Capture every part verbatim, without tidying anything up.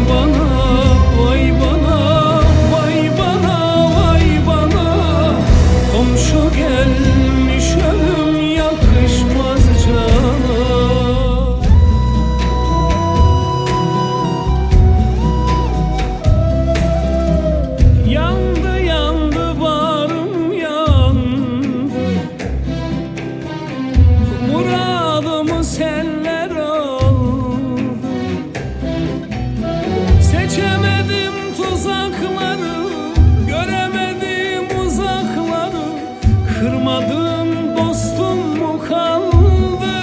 bana, vay bana, vay bana, vay bana. Komşu gelmiş ölüm yakışmaz cana. Yandı yandı bağrım yandı, muradımı seller oldu. Seçemedim tuzakları, göremedim uzakları. Kırmadım dostum mu kaldı?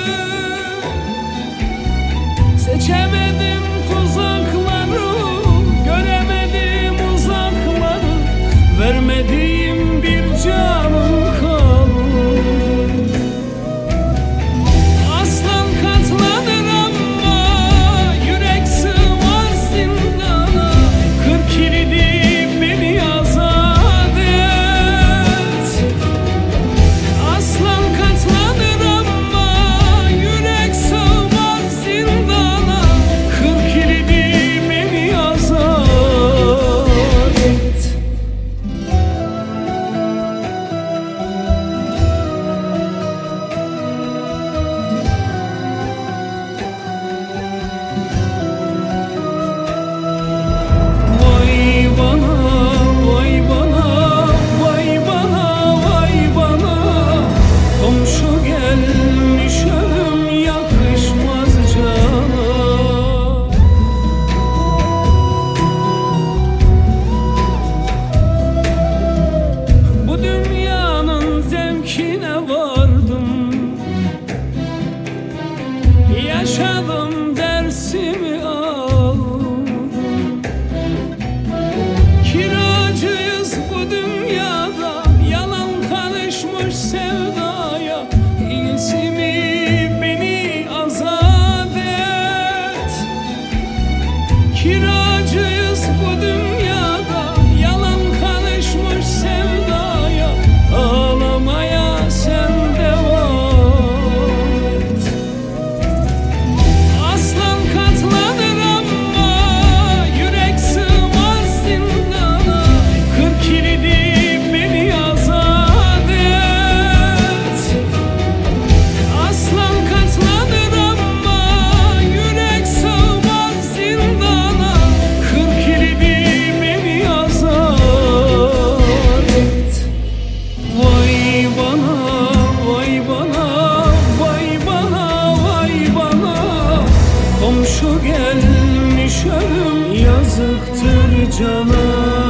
Seçemedim tuzakları, göremedim uzakları. Vermediğim bir canım kaldı. Aslan katlanır ama yürek sığmaz zindana. Kır kilidi beni azat et. Aslan katlanır ama yürek sığmaz zindana. Kır kilidi beni azat et. Vay bana, vay bana, vay bana, vay bana. Komşu gelmiş ölüm yakışmaz cana. Bu dünyanın zevkine vardım, yaşadım dersimi aldım. Kiracıyız bu dünyada, yalan karışmış sevdaya. İyisi mi beni azat et. Kiracıyız bu dünyada, yalan karışmış sevdaya. Ağlamaya sen devam et. Aslan katlanır ama yürek sığmaz zindana. Kır kilidi beni azat et. Aslan katlanır ama yürek sığmaz zindana. Kır kilidi beni azat et. Vay bana, vay bana, vay bana, vay bana. Komşu gelmiş ölüm yazıktır cana.